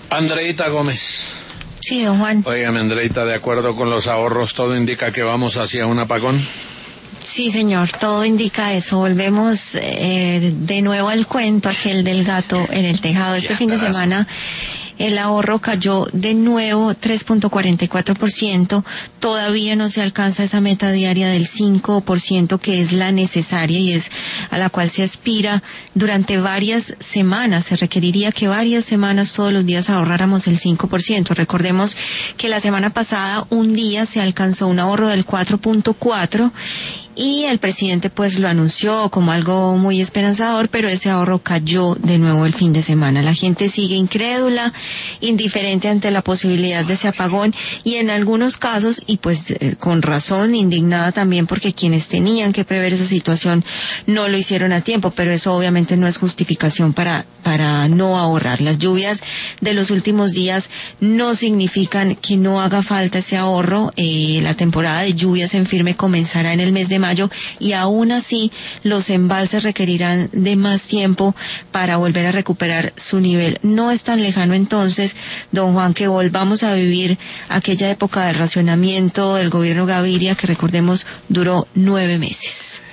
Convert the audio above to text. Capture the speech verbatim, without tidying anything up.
Andreita Gómez. Sí, don Juan. Óigame, Andreita, de acuerdo con los ahorros, todo indica que vamos hacia un apagón. Sí, señor, todo indica eso. Volvemos eh, de nuevo al cuento aquel del gato en el tejado. Este Ya, fin de pedazo. semana el ahorro cayó de nuevo tres punto cuarenta y cuatro por ciento. Todavía no se alcanza esa meta diaria del cinco por ciento que es la necesaria y es a la cual se aspira durante varias semanas. Se requeriría que varias semanas todos los días ahorráramos el cinco por ciento. Recordemos que la semana pasada un día se alcanzó un ahorro del cuatro punto cuatro por ciento y el presidente pues lo anunció como algo muy esperanzador, pero ese ahorro cayó de nuevo el fin de semana. La gente sigue incrédula, indiferente ante la posibilidad de ese apagón y en algunos casos, y pues eh, con razón, indignada también porque quienes tenían que prever esa situación no lo hicieron a tiempo, pero eso obviamente no es justificación para, para no ahorrar. Las lluvias de los últimos días no significan que no haga falta ese ahorro. Eh, la temporada de lluvias en firme comenzará en el mes de mayo y aún así los embalses requerirán de más tiempo para volver a recuperar su nivel. No es tan lejano entonces, don Juan, que volvamos a vivir aquella época de racionamiento del gobierno Gaviria que recordemos duró nueve meses.